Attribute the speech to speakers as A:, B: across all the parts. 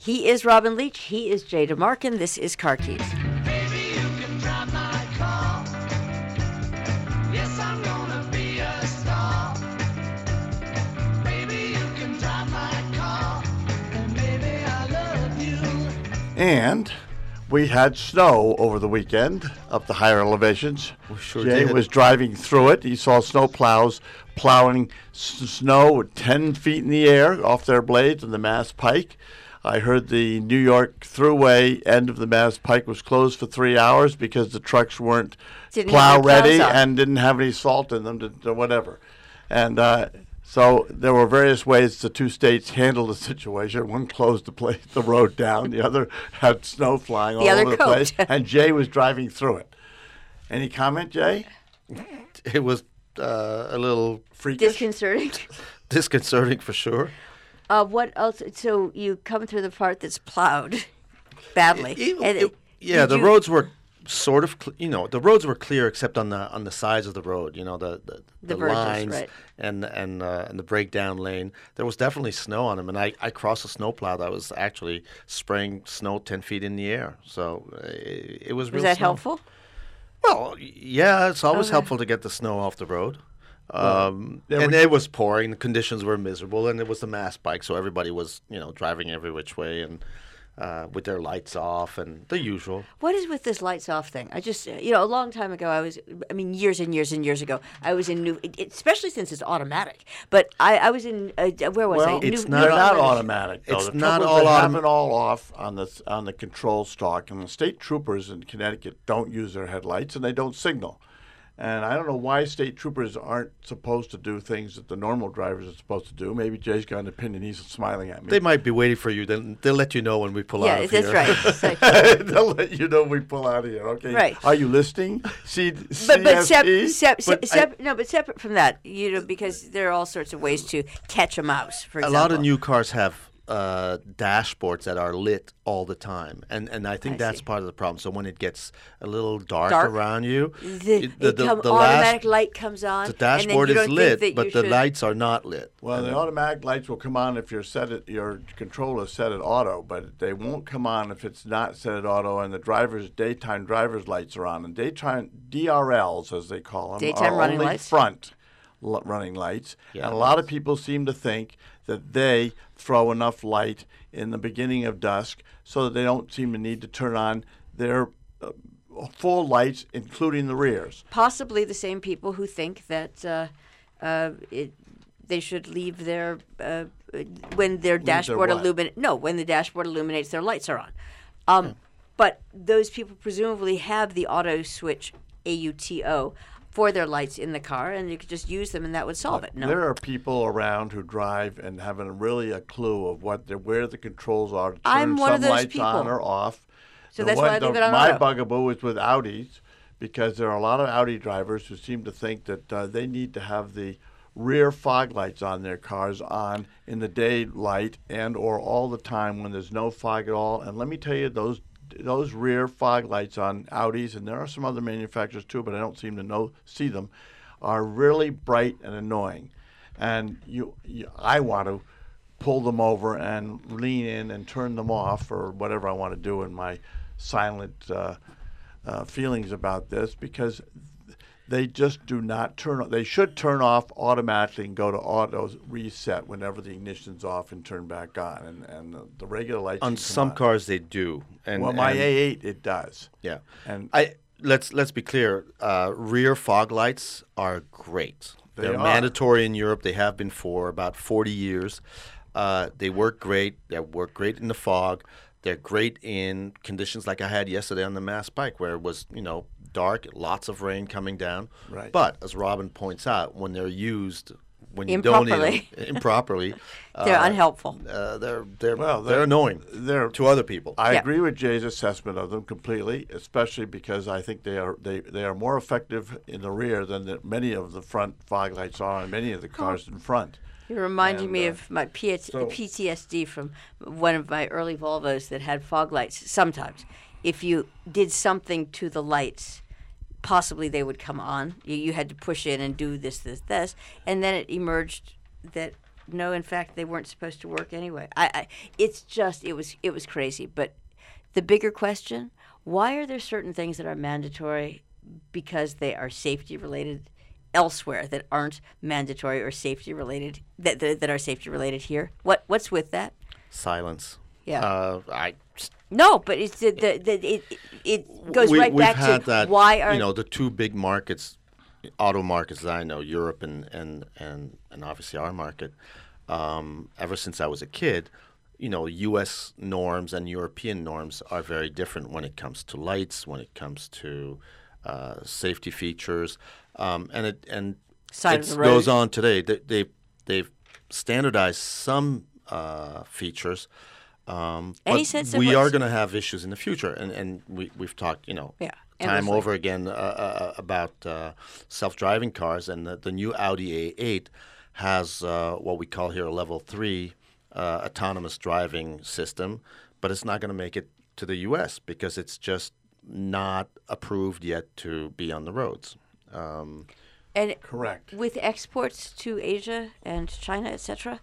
A: He is Robin Leach. He is Jay DeMarkin. This is Car Keys.
B: Baby, you can drive my car. Yes, I'm gonna be a star. Baby, you can drive my car. And baby, I love you.
C: And we had snow over the weekend up the higher elevations.
D: We sure
C: Jay
D: did.
C: was driving through it. He saw snow plows plowing snow 10 feet in the air off their blades on the Mass Pike. I heard the New York Thruway end of the Mass Pike was closed for 3 hours because the trucks weren't
A: Didn't
C: plow
A: have their plows
C: ready
A: on.
C: and didn't have any salt in them to whatever. And so there were various ways the two states handled the situation. One closed the road down. The other had snow flying all
A: other
C: over the place.
A: coped.
C: And Jay was driving through it. Any comment, Jay?
D: It was a little
C: Freakish?
A: Disconcerting.
D: disconcerting for sure.
A: What else? So you come through the part that's plowed badly.
D: Yeah,
A: did
D: the
A: you-
D: roads were sort of, the roads were clear except on the sides of the road. The
A: verges,
D: lines
A: right.
D: and the breakdown lane. There was definitely snow on them, and I crossed a snowplow that was actually spraying snow 10 feet in the air. So it was real
A: Was that
D: snow.
A: helpful?
D: Well, yeah, it's always
A: Okay.
D: helpful to get the snow off the road.
C: there
D: And
C: were-
D: it was pouring, the conditions were miserable, and it was the Mass Pike, so everybody was, driving every which way and with their lights off and the usual.
A: What is with this lights off thing? I just, a long time ago, years and years and years ago, I was in especially since it's automatic. But I was in, where was I?
C: Well,
D: it's
C: they're not
D: not-
C: automatic. Though.
D: it's
C: The
D: not
C: trouble is
D: all
C: they have
D: autom-
C: it all off on the control stalk, and the state troopers in Connecticut don't use their headlights and they don't signal. And I don't know why state troopers aren't supposed to do things that the normal drivers are supposed to do. Maybe Jay's got an opinion. He's smiling at me.
D: They might be waiting for you. They'll let you know when we pull out
A: Yeah,
D: of
A: that's
D: here.
A: right. It's like-
C: They'll let you know we pull out of here. Okay.
A: Right.
C: Are you listening?
A: But
C: CSP?
A: separate from that, because there are all sorts of ways to catch a mouse. For
D: A
A: example,
D: lot of new cars have dashboards that are lit all the time, and I think
A: I
D: that's
A: see.
D: part of the problem. So when it gets a little dark
A: Dark.
D: around you,
A: the
D: last
A: automatic light comes on.
D: the dashboard
A: and then you
D: is
A: don't
D: lit,
A: think that
D: but
A: you
D: the
A: should-
D: lights are not lit.
C: Well, the automatic lights will come on if your controller is set at auto, but they won't come on if it's not set at auto and the daytime driver's lights are on. And daytime DRLs, as they call them,
A: Daytime
C: are
A: running
C: only
A: lights?
C: front running lights.
D: Yeah.
C: And a lot of people seem to think that they throw enough light in the beginning of dusk so that they don't seem to need to turn on their full lights, including the rears.
A: Possibly the same people who think that they should leave their when their dashboard
C: what?
A: when the dashboard illuminates, their lights are on. But those people presumably have the auto switch AUTO for their lights in the car, and you could just use them, and that would solve it. No,
C: There are people around who drive and haven't really a clue of where the controls are to turn
A: I'm one
C: some
A: of those
C: lights on
A: people.
C: or off.
A: So that's why I leave it on
C: My
A: auto.
C: bugaboo is with Audis, because there are a lot of Audi drivers who seem to think that they need to have the rear fog lights on their cars on in the daylight and or all the time when there's no fog at all. And let me tell you, those rear fog lights on Audis, and there are some other manufacturers too, but I don't seem to see them, are really bright and annoying. And I want to pull them over and lean in and turn them off, or whatever I want to do in my silent feelings about this, because they just do not turn off. They should turn off automatically and go to auto reset whenever the ignition's off and turn back on. And the regular lights
D: On
C: should come
D: some
C: on.
D: cars, they do. And,
C: Well, my
D: and-
C: A8, it does.
D: Yeah.
C: And
D: Let's be clear. Rear fog lights are great.
C: They
D: They're
C: are.
D: mandatory in Europe. They have been for about 40 years. They work great. They work great in the fog. They're great in conditions like I had yesterday on the Mass Pike, where it was, dark, lots of rain coming down.
C: Right.
D: But as Robin points out, when they're used, when you don't need them improperly,
A: they're unhelpful.
D: they're annoying to other people.
C: I
A: Yeah.
C: agree with Jay's assessment of them completely, especially because I think they are more effective in the rear than many of the front fog lights are on many of the cars in front.
A: You're reminding me
C: And,
A: of my PTSD from one of my early Volvos that had fog lights. Sometimes, if you did something to the lights, possibly they would come on. You had to push in and do this, and then it emerged that no, in fact, they weren't supposed to work anyway. It's just it was crazy. But the bigger question: why are there certain things that are mandatory because they are safety related elsewhere that aren't mandatory or safety related that are safety related here? What's with that?
D: Silence.
A: Yeah.
D: I
A: No, but it's it goes right
D: we've
A: back
D: had
A: to
D: that,
A: why are
D: the two big markets, auto markets that I know, Europe and obviously our market. Ever since I was a kid, U.S. norms and European norms are very different when it comes to lights, when it comes to safety features, and it
A: Side of the road.
D: goes on today. They've standardized some features.
A: Any
D: But
A: sense of
D: we are
A: what's-
D: going to have issues in the future, and we've talked, time
A: endlessly.
D: over again about self-driving cars, and the new Audi A8 has what we call here a level 3 autonomous driving system, but it's not going to make it to the U.S. because it's just not approved yet to be on the roads.
A: and
C: Correct.
A: with exports to Asia and China, etc.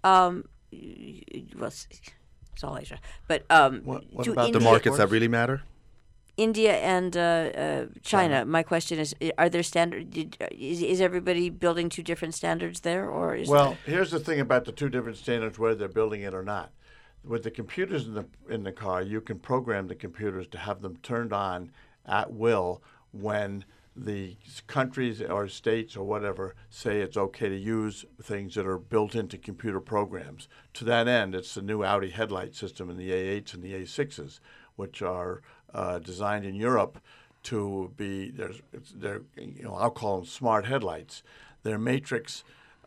A: Well, it's all Asia, but
C: What
A: to
C: about the
D: The
A: India,
D: markets that really matter?
A: India and China. My question is: are there is everybody building to different standards there, or is
C: Well, here's the thing about the two different standards, whether they're building it or not. With the computers in the car, you can program the computers to have them turned on at will when the countries or states or whatever say it's okay to use things that are built into computer programs. To that end, it's the new Audi headlight system in the A8s and the A6s, which are designed in Europe to be they're I'll call them smart headlights. They're matrix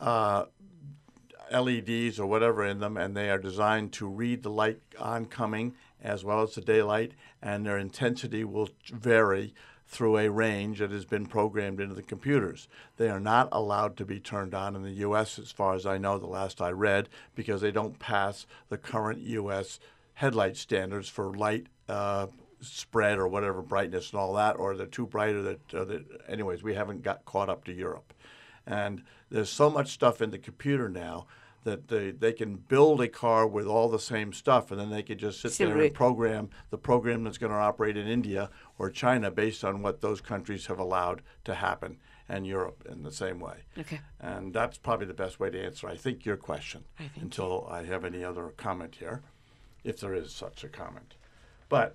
C: LEDs or whatever in them, and they are designed to read the light oncoming as well as the daylight, and their intensity will vary through a range that has been programmed into the computers. They are not allowed to be turned on in the U.S. as far as I know, the last I read, because they don't pass the current U.S. headlight standards for light spread or whatever, brightness and all that, or they're too bright or that anyways, we haven't got caught up to Europe. And there's so much stuff in the computer now that they can build a car with all the same stuff, and then they could just sit there and program the program that's going to operate in India or China based on what those countries have allowed to happen, and Europe in the same way.
A: Okay.
C: And that's probably the best way to answer, I think, your question until I have any other comment here, if there is such a comment. But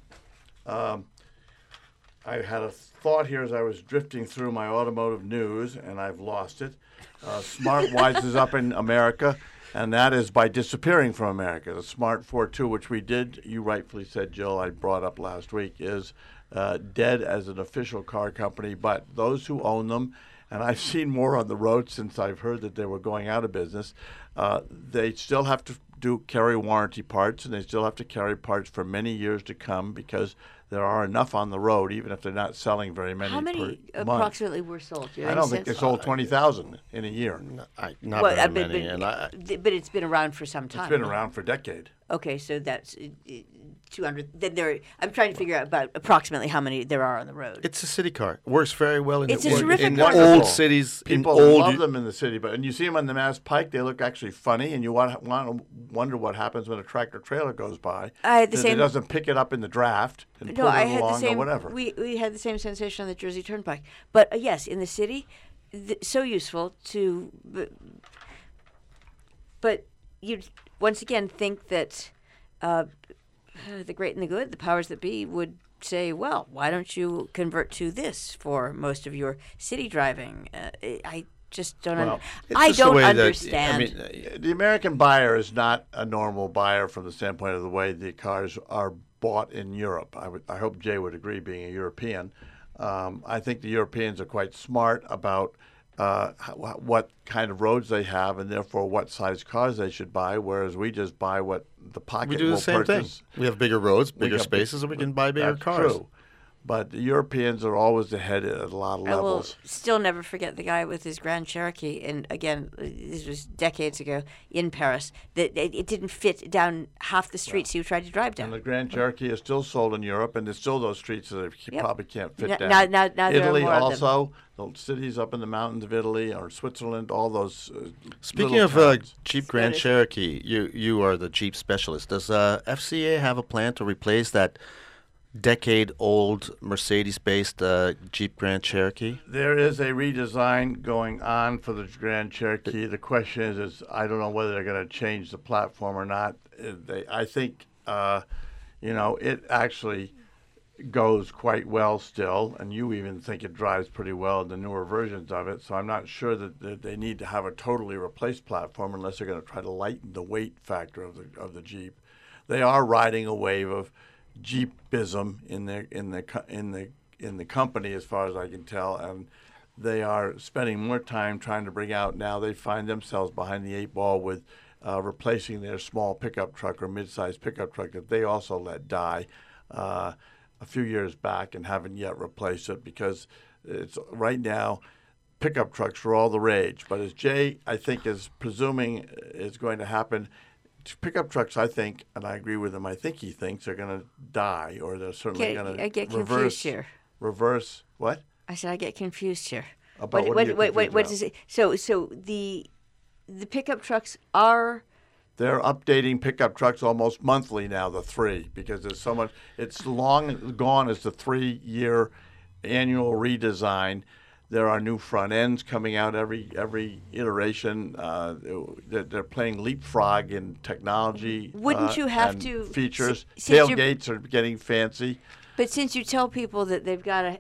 C: I had a thought here as I was drifting through my automotive news, and I've lost it. Smart wises up in America, and that is by disappearing from America. The Smart 4.2, which we did, you rightfully said, Jill, I brought up last week, is dead as an official car company. But those who own them, and I've seen more on the road since I've heard that they were going out of business, they still have to carry warranty parts, and they still have to carry parts for many years to come because there are enough on the road, even if they're not selling very many.
A: how many
C: per
A: approximately were sold? Do you
C: month. I
A: have
C: don't
A: any
C: think they
A: sense?
C: sold 20,000 in a year.
D: Not
A: Well,
D: very
A: but-
D: many.
A: but it's been around for some time.
C: It's been around for a decade.
A: Okay, so that's 200. Then I'm trying to figure out about approximately how many there are on the road.
D: It's a city car. Works very well in
A: It's
D: the
A: a terrific
D: in
A: car.
D: old
C: Wonderful.
D: cities.
C: People
D: in old,
C: love them in the city, but and you see them on the Mass Pike, they look actually funny, and you want to wonder what happens when a tractor trailer goes by.
A: I had the
C: that
A: same-
C: It doesn't pick it up in the draft and
A: No,
C: pull
A: I
C: it
A: had the
C: along
A: same.
C: or whatever.
A: We had the same sensation on the Jersey Turnpike, but yes, in the city, so useful to. But you once again think that the great and the good, the powers that be, would say, well, why don't you convert to this for most of your city driving? I just don't.
C: Well,
D: it's
A: I
D: just the
A: don't
D: way that-
A: understand.
C: The American buyer is not a normal buyer from the standpoint of the way the cars are bought in Europe. I hope Jay would agree, being a European. I think the Europeans are quite smart about what kind of roads they have, and therefore what size cars they should buy, whereas we just buy what the pocket
D: we do
C: will
D: the same
C: purchase.
D: thing. We have bigger roads, bigger
C: got big-
D: spaces, and we can buy bigger
C: That's
D: cars.
C: true. But the Europeans are always ahead at a lot of
A: I will
C: levels.
A: still never forget the guy with his Grand Cherokee, and again, this was decades ago in Paris. That it didn't fit down half the streets he tried to drive
C: And the
A: down.
C: Grand Cherokee is still sold in Europe, and there's still those streets that you
A: Yep.
C: probably can't fit
A: Now-
C: down.
A: now there are
C: Italy
A: more of them.
C: also, the cities up in the mountains of Italy or Switzerland, all those.
D: Speaking
C: little
D: of
C: towns.
D: Jeep Grand
A: Scottish.
D: Cherokee, you are the Jeep specialist. Does FCA have a plan to replace that decade-old Mercedes-based Jeep Grand Cherokee?
C: There is a redesign going on for the Grand Cherokee. The question is I don't know whether they're going to change the platform or not. I think, it actually goes quite well still, and you even think it drives pretty well in the newer versions of it. So I'm not sure that they need to have a totally replaced platform unless they're going to try to lighten the weight factor of the Jeep. They are riding a wave of Jeepism in the company, as far as I can tell, and they are spending more time trying to bring out. Now they find themselves behind the eight ball with replacing their small pickup truck or mid-sized pickup truck that they also let die a few years back and haven't yet replaced it because it's right now. Pickup trucks are all the rage, but as Jay, I think, is presuming is going to happen, pickup trucks, I think, and I agree with him, I think he thinks they're going to die, or they're certainly going
A: I get
C: to
A: confused here.
C: reverse what?
A: I said I get confused here.
C: About what are you confused
A: what does it? So the pickup trucks are.
C: They're updating pickup trucks almost monthly now, the three, because there's so much. It's long gone as the 3-year annual redesign. There are new front ends coming out every iteration. They're playing leapfrog in technology.
A: Wouldn't you have
C: and
A: to-
C: features?
A: since you're-
C: Tailgates are getting fancy.
A: But since you tell people that they've got to,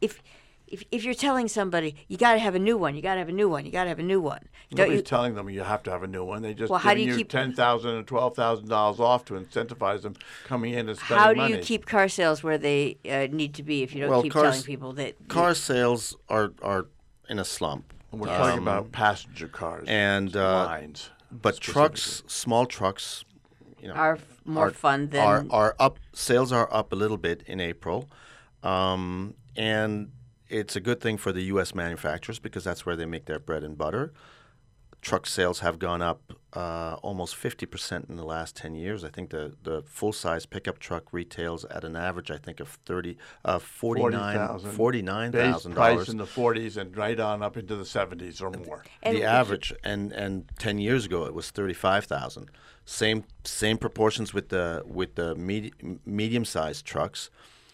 A: if you're telling somebody you got to have a new one, you got to have a new one, you got to have a new one, don't
C: Nobody's
A: you?
C: telling them you have to have a new one. They just
A: Well, how do
C: giving
A: you
C: you
A: keep-
C: $10,000 and $12,000 off to incentivize them coming in and spending
A: How do
C: money.
A: you keep car sales where they need to be if you don't
D: Well,
A: keep
D: cars-
A: telling people that
D: Car sales are in a slump.
C: We're talking about passenger cars
D: and,
C: lines.
D: But trucks, small trucks,
A: are more fun than
D: are up. Sales are up a little bit in April, and it's a good thing for the U.S. manufacturers because that's where they make their bread and butter. Truck sales have gone up almost 50% in the last 10 years. I think the full-size pickup truck retails at an average, I think, of $49,000.
C: Base price in the 40s and right on up into the 70s or more.
A: And
D: The average, and 10 years ago it was 35,000. Same proportions with the medium-sized trucks.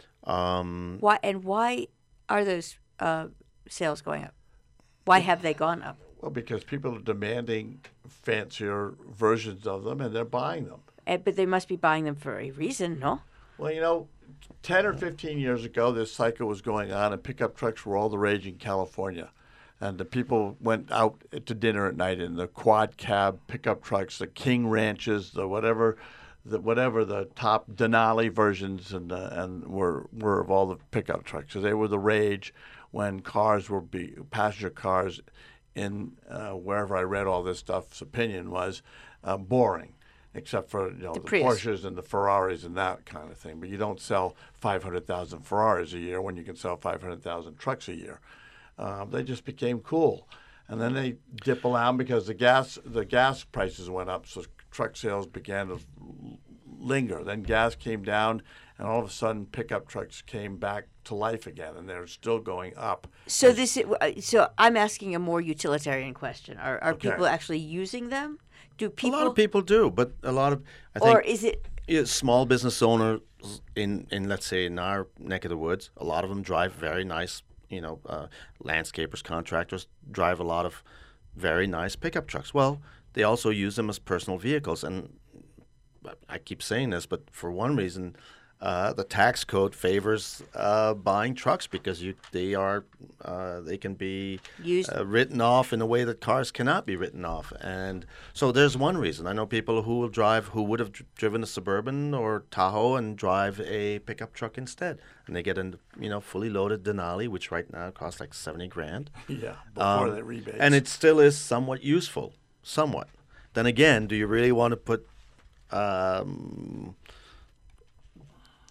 A: why are those sales going up? Why have they gone up?
C: Well, because people are demanding fancier versions of them and they're buying them.
A: But they must be buying them for a reason, no?
C: Well, 10 or 15 years ago, this cycle was going on, and pickup trucks were all the rage in California. And the people went out to dinner at night in the quad cab pickup trucks, the King Ranches, the whatever the top Denali versions, and were of all the pickup trucks. So they were the rage when cars were passenger cars in wherever I read all this stuff's opinion was boring. Except for the
A: Prius.
C: Porsches and the Ferraris and that kind of thing. But you don't sell 500,000 Ferraris a year when you can sell 500,000 trucks a year. They just became cool, and then they dip around because the gas prices went up, so truck sales began to linger. Then gas came down, and all of a sudden pickup trucks came back to life again, and they're still going up.
A: So so I'm asking a more utilitarian question. Are
C: Okay.
A: people actually using them? Do people?
D: A lot of people do, but a lot of I think
A: Or is it?
D: small business owners in let's say in our neck of the woods, a lot of them drive very nice. Landscapers, contractors drive a lot of very nice pickup trucks. Well, they also use them as personal vehicles, and I keep saying this, but for one reason, the tax code favors buying trucks because they can be
A: Used.
D: written off in a way that cars cannot be written off, and so there's one reason. I know people who would have driven a Suburban or Tahoe and drive a pickup truck instead, and they get a fully loaded Denali, which right now costs like $70,000.
C: Yeah, before they rebate.
D: And it still is somewhat useful, somewhat. Then again, do you really want to put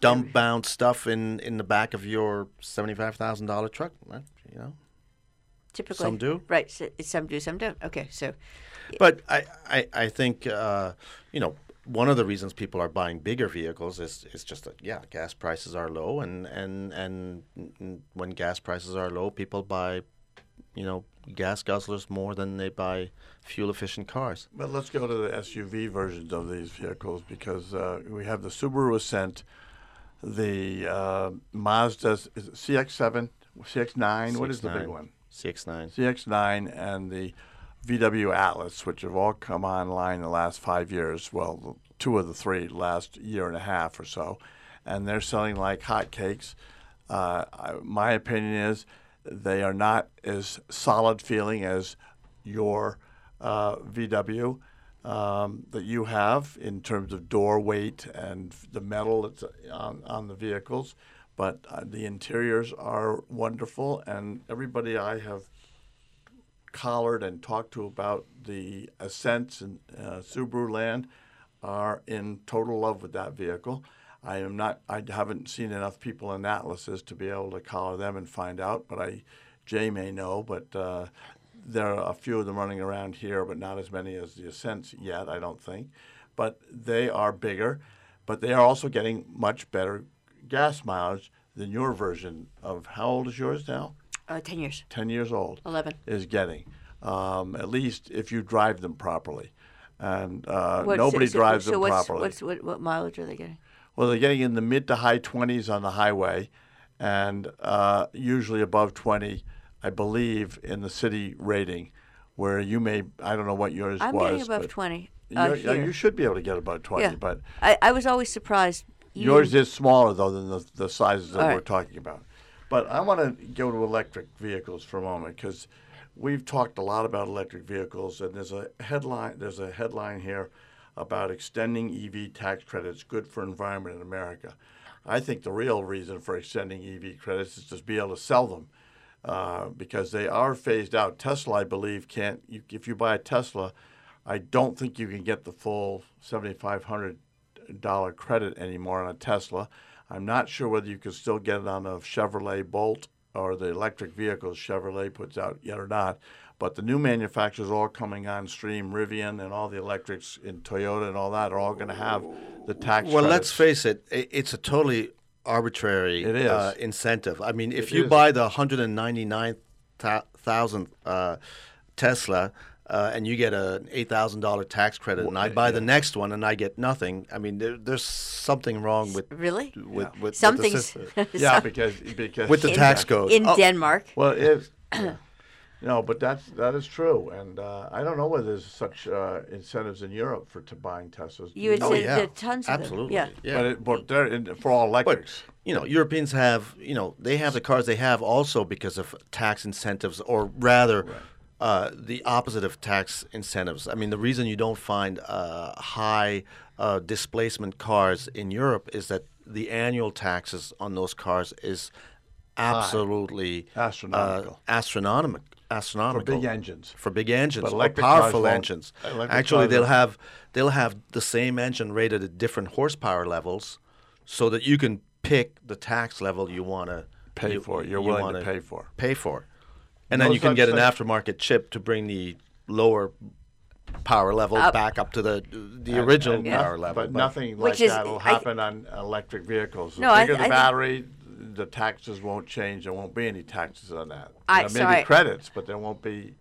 D: dumb-bound stuff in the back of your $75,000 truck. You know,
A: Typically,
D: some do.
A: Right. Some do, some don't. Okay, so
D: But I think one of the reasons people are buying bigger vehicles is just that gas prices are low, and when gas prices are low, people buy gas guzzlers more than they buy fuel efficient cars.
C: But let's go to the SUV versions of these vehicles, because we have the Subaru Ascent, the Mazda CX-7, CX-9. What is the big one?
D: CX-9.
C: CX-9 and the VW Atlas, which have all come online in the last 5 years. Well, 2 of the 3 last year and a half or so, and they're selling like hotcakes. My opinion is they are not as solid feeling as your VW that you have in terms of door weight and the metal that's on the vehicles. But the interiors are wonderful, and everybody I have collared and talked to about the Ascents in Subaru land are in total love with that vehicle. I haven't seen enough people in Atlases to be able to collar them and find out, but Jay may know, but there are a few of them running around here, but not as many as the Ascents yet, I don't think. But they are bigger, but they are also getting much better gas mileage than your version of, how old is yours now?
A: 10 years.
C: 10 years old.
A: 11.
C: Is getting, at least if you drive them properly. And nobody drives them properly.
A: What mileage are they getting?
C: Well, they're getting in the mid to high 20s on the highway, and usually above 20, I believe, in the city rating, where you may, I don't know what yours
A: I'm
C: was.
A: getting above
C: but
A: 20.
C: you
A: Here.
C: should be able to get above 20,
A: Yeah.
C: but
A: I was always surprised.
C: yours is smaller, though, than the sizes that
A: All
C: we're
A: right.
C: talking about. But I want to go to electric vehicles for a moment, because we've talked a lot about electric vehicles, and there's a headline here about extending EV tax credits good for environment in America. I think the real reason for extending EV credits is to be able to sell them, because they are phased out. Tesla, I believe, can't. If you buy a Tesla, I don't think you can get the full $7,500 credit anymore on a Tesla. I'm not sure whether you can still get it on a Chevrolet Bolt or the electric vehicles Chevrolet puts out yet or not. But the new manufacturers all coming on stream, Rivian and all the electrics in Toyota and all that, are all going to have the tax
D: Well,
C: credits.
D: let's face it, it's a totally arbitrary
C: It is.
D: incentive. I mean, if
C: It
D: you
C: is.
D: buy the 199,000 Tesla and you get an $8,000 tax credit, and I buy the next one and I get nothing, I mean, there's something wrong with
A: Really?
D: with
A: Something's
D: the system.
C: Yeah, because
D: with the tax code.
A: in
D: Oh,
A: Denmark.
C: Well, it's no, but that is true, and I don't know whether there's such incentives in Europe to buying Teslas.
A: You had
D: Oh,
A: said
D: yeah.
A: there are tons of
D: Absolutely.
A: them. Yeah.
C: But they're for all electrics.
D: Europeans have, they have the cars they have also because of tax incentives, or rather, the opposite of tax incentives. I mean, the reason you don't find high displacement cars in Europe is that the annual taxes on those cars is absolutely
C: Astronomical.
D: astronomical
C: For big engines.
D: For big engines,
C: But
D: or
C: electric cars
D: powerful
C: won't.
D: engines.
C: Electric
D: Actually,
C: cars
D: they'll have the same engine rated at different horsepower levels, so that you can pick the tax level you want to
C: Pay for. You're willing to pay for.
D: Pay for, and
C: No
D: then you can
C: such
D: get an
C: thing.
D: aftermarket chip to bring the lower power level back up to the original power level.
C: But nothing like
A: Which is-
C: that will happen on electric vehicles. The
A: No, I
C: bigger the
A: think-
C: battery, the taxes won't change. There won't be any taxes on that. There may
A: sorry.
C: be credits, but there won't be.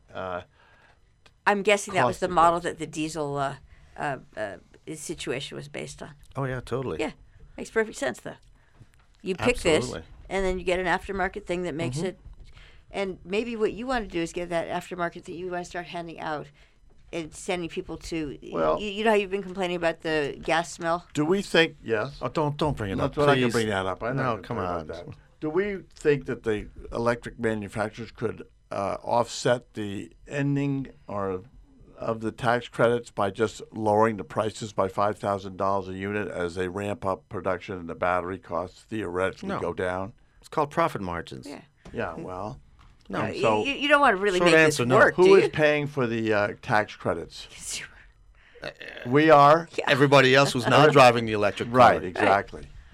A: I'm guessing that was the
C: Cost of
A: model that the diesel situation was based on.
D: Oh yeah, totally.
A: Yeah, makes perfect sense though. You pick
D: Absolutely.
A: this, and then you get an aftermarket thing that makes it. And maybe what you want to do is get that aftermarket that you want to start handing out, and sending people to.
C: Well-
A: you know how you've been complaining about the gas smell.
C: Do we think yes?
D: Oh, don't bring it
C: That's
D: up,
C: what I can
D: please.
C: bring that up. I know
D: No,
C: you're
D: come
C: talking
D: on.
C: about that. Do we think that the electric manufacturers could offset the ending of the tax credits by just lowering the prices by $5,000 a unit as they ramp up production and the battery costs theoretically
D: No.
C: go down?
D: It's called profit margins.
A: Yeah.
C: Yeah, well,
D: No.
C: so
A: you don't want to really
D: Short
A: make
D: answer,
A: this
D: no.
A: work,
C: who
A: do
C: is
A: you?
C: paying for the tax credits? We are.
D: Everybody else who's not driving the electric car.
C: Right, exactly.
D: Yeah.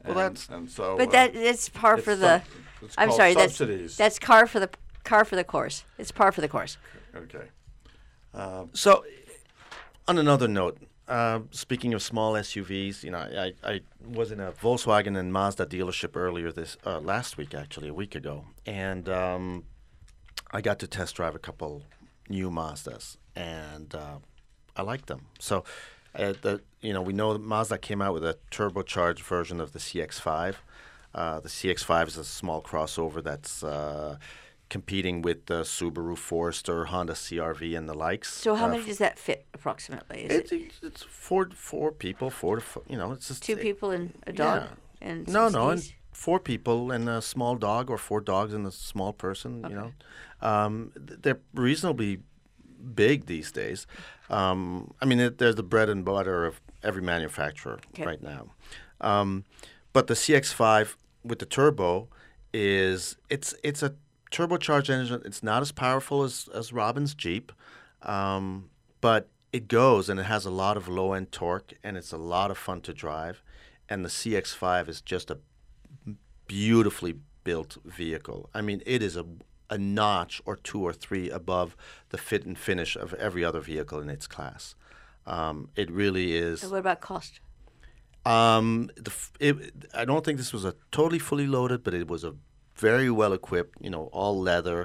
C: And,
D: that's-
C: and so.
A: But that's par
C: it's
A: for the.
C: it's
A: I'm
C: called
A: sorry.
C: subsidies.
A: That's car for the course. It's par for the course.
C: Okay.
D: So, on another note, speaking of small SUVs, I was in a Volkswagen and Mazda dealership earlier last week, actually, a week ago, and I got to test drive a couple new Mazdas, and I liked them. So, we know that Mazda came out with a turbocharged version of the CX-5. The CX-5 is a small crossover that's competing with the Subaru Forester, Honda CR-V, and the likes.
A: So how many does that fit approximately? Is it
D: It's four people, it's just
A: two people and a dog?
D: Yeah.
A: And
D: No,
A: some
D: and
A: skis?
D: 4 people and a small dog, or 4 dogs and a small person. They're reasonably big these days. They're the bread and butter of every manufacturer right now. But the CX-5 with the turbo it's a turbocharged engine. It's not as powerful as Robin's Jeep, but it goes and it has a lot of low-end torque, and it's a lot of fun to drive. And the CX-5 is just a beautifully built vehicle. I mean, it is a notch or 2 or 3 above the fit and finish of every other vehicle in its class. It really is.
A: And what about cost?
D: I don't think this was a totally fully loaded, but it was a very well equipped, all leather,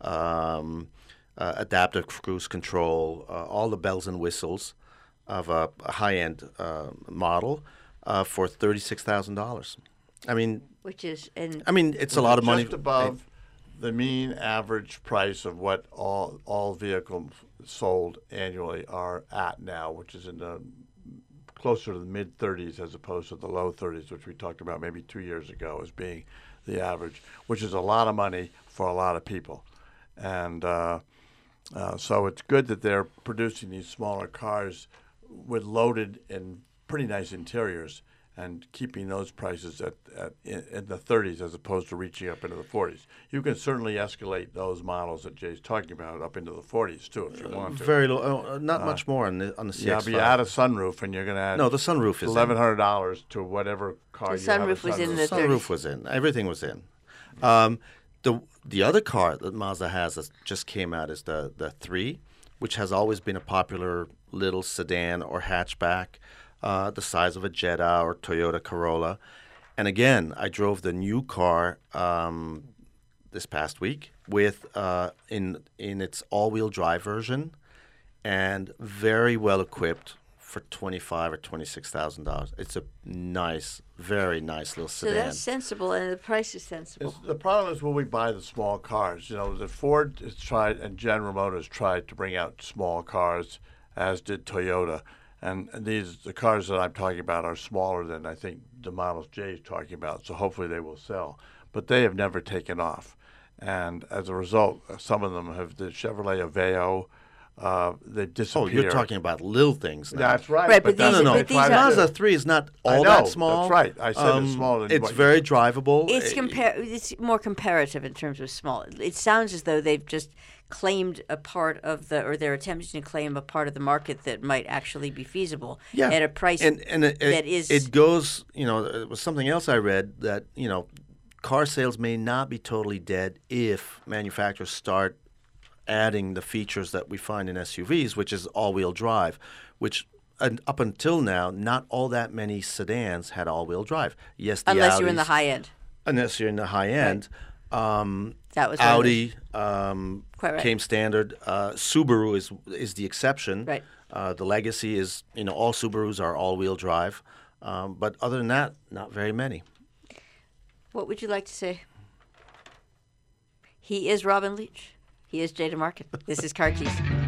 D: adaptive cruise control, all the bells and whistles of a high-end model for $36,000.
A: Which is
D: It's a lot of money.
C: Just above the mean average price of what all vehicles sold annually are at now, which is in the closer to the mid-30s as opposed to the low 30s, which we talked about maybe 2 years ago as being the average, which is a lot of money for a lot of people. And so it's good that they're producing these smaller cars with loaded and pretty nice interiors and keeping those prices in the 30s as opposed to reaching up into the 40s. You can certainly escalate those models that Jay's talking about up into the 40s too if you want to.
D: Very low, not much more on the CX-5.
C: Yeah, but you add a sunroof and you're going to add
D: No, the sunroof is in.
C: $1,100 to whatever car
A: The
C: you have a
A: sunroof was in
C: sunroof.
A: the
D: Sunroof was in. Everything was in. The other car that Mazda has that just came out is the 3, which has always been a popular little sedan or hatchback, the size of a Jetta or Toyota Corolla. And again, I drove the new car this past week with in its all-wheel drive version, and very well equipped for $25,000 or $26,000. It's a nice, very nice little
A: so
D: sedan.
A: that's sensible, and the price is sensible.
C: The problem is when we buy the small cars. The Ford has tried and General Motors tried to bring out small cars, as did Toyota. And the cars that I'm talking about are smaller than I think the models Jay is talking about. So hopefully they will sell. But they have never taken off. And as a result, some of them have the Chevrolet Aveo. They've disappeared.
D: Oh, you're talking about little things now.
C: That's right.
A: Right, but
C: that's
A: these-
C: what
A: but
C: they
A: these
C: try to
A: are-
C: do.
D: Mazda 3 is not
C: I
D: all
C: know,
D: that small.
C: that's right. I said it's smaller than
D: It's
C: what you-
D: very drivable.
A: It's more comparative in terms of small. It sounds as though they've just claimed a part of or they're attempting to claim a part of the market that might actually be feasible at a price
D: and
A: that is.
D: It goes. It was something else I read that car sales may not be totally dead if manufacturers start adding the features that we find in SUVs, which is all-wheel drive, which up until now, not all that many sedans had all-wheel drive. Yes, the
A: unless you're in the
D: Audis-
A: high end.
D: Unless you're in the high end.
A: That was one of
D: Audi
A: Quite right.
D: came standard. Subaru is the exception.
A: Right.
D: The legacy is all Subarus are all-wheel drive, but other than that, not very many.
A: What would you like to say? He is Robin Leach. He is Jay DeMarco. This is Car Keys.